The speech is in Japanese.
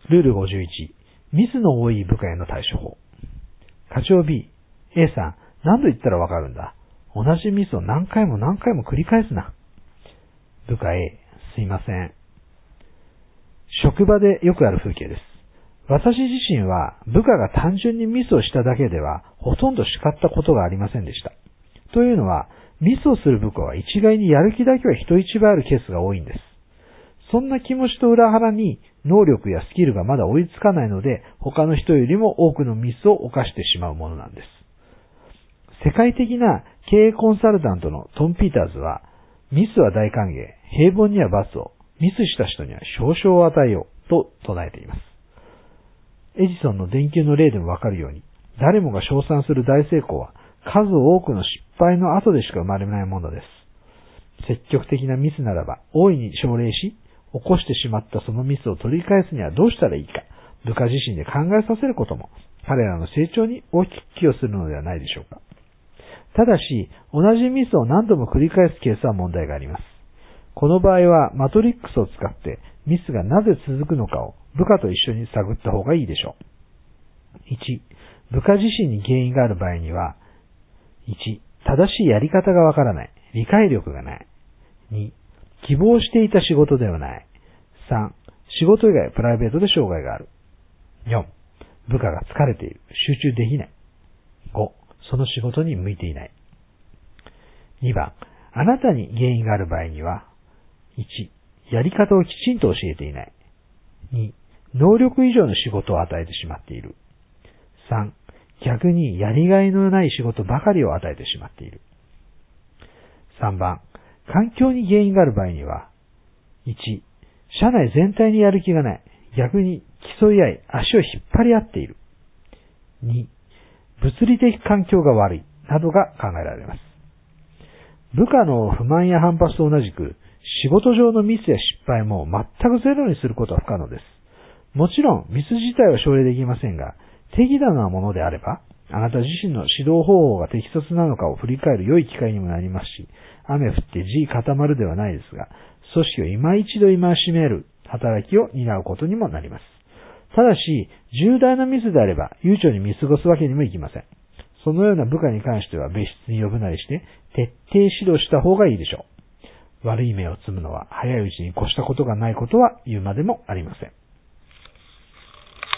ルール51、ミスの多い部下への対処法。課長 B、A さん、何度言ったらわかるんだ。同じミスを何回も何回も繰り返すな。部下 A、すいません。職場でよくある風景です。私自身は部下が単純にミスをしただけではほとんど叱ったことがありませんでした。というのは、ミスをする部下は一概にやる気だけは人一倍あるケースが多いんです。そんな気持ちと裏腹に能力やスキルがまだ追いつかないので、他の人よりも多くのミスを犯してしまうものなんです。世界的な経営コンサルタントのトム・ピーターズは、ミスは大歓迎、平凡には罰を、ミスした人には表彰を与えようと唱えています。エジソンの電球の例でもわかるように、誰もが称賛する大成功は数多くの失敗の後でしか生まれないものです。積極的なミスならば大いに奨励し、起こしてしまったそのミスを取り返すにはどうしたらいいか、部下自身で考えさせることも、彼らの成長に大きく寄与するのではないでしょうか。ただし、同じミスを何度も繰り返すケースは問題があります。この場合は、マトリックスを使ってミスがなぜ続くのかを部下と一緒に探った方がいいでしょう。1、部下自身に原因がある場合には、1、正しいやり方がわからない、理解力がない。2、希望していた仕事ではない。3、仕事以外プライベートで障害がある。4、部下が疲れている、集中できない。5、その仕事に向いていない。2番、あなたに原因がある場合には、1、やり方をきちんと教えていない。2、能力以上の仕事を与えてしまっている。3、逆にやりがいのない仕事ばかりを与えてしまっている。3番、環境に原因がある場合には、1、社内全体にやる気がない。逆に競い合い、足を引っ張り合っている。2、物理的環境が悪い、などが考えられます。部下の不満や反発と同じく、仕事上のミスや失敗も全くゼロにすることは不可能です。もちろん、ミス自体は奨励できませんが、適度なものであれば、あなた自身の指導方法が適切なのかを振り返る良い機会にもなりますし、雨降って地固まるではないですが、組織を今一度戒める働きを担うことにもなります。ただし、重大なミスであれば、悠長に見過ごすわけにもいきません。そのような部下に関しては別室に呼ぶなりして、徹底指導した方がいいでしょう。悪い芽を摘むのは早いうちに越したことがないことは言うまでもありません。